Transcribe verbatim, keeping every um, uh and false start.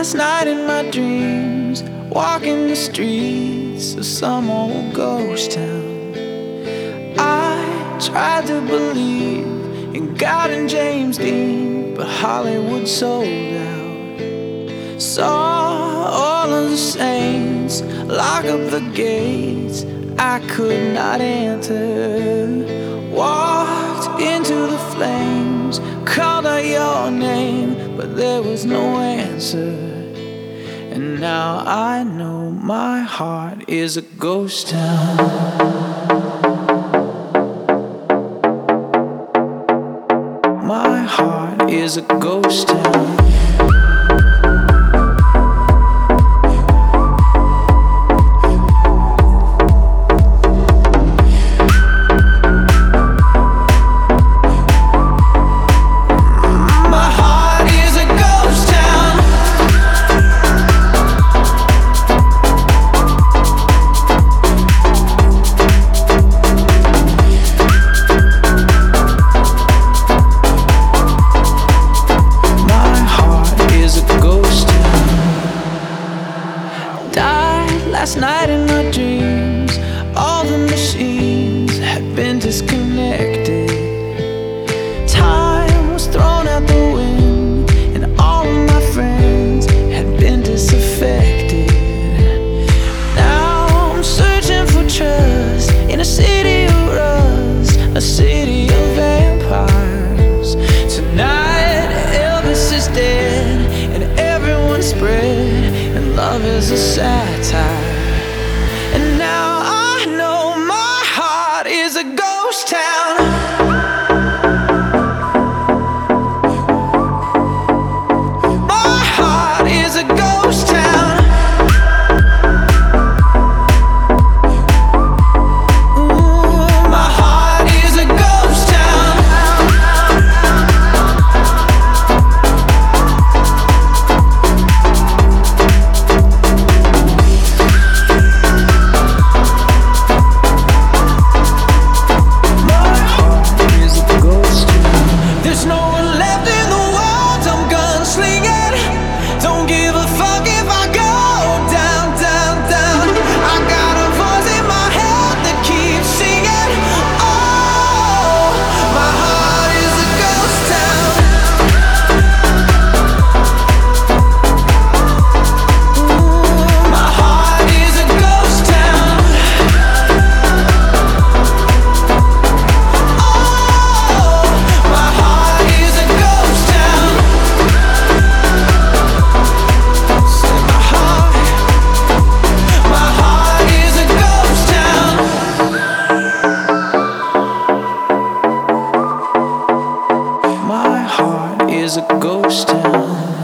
last night in my dreams, walking the streets of some old ghost town. I tried to believe in God and James Dean, but Hollywood sold out. Saw all of the saints lock up the gates I could not enter. Walked into the flames, called out your name, but there was no answer. And now I know my heart is a ghost town. My heart is a ghost town. Last night in my dreams, all the machines had been disconnected. Time was thrown out the wind, and all of my friends had been disaffected. Now I'm searching for trust in a city of rust, a city of vampires. Tonight Elvis is dead, and everyone's spread, and love is a satire. And now I know my heart is a ghost town. My heart is a ghost town. Ooh, my heart is a ghost town. Is a ghost town.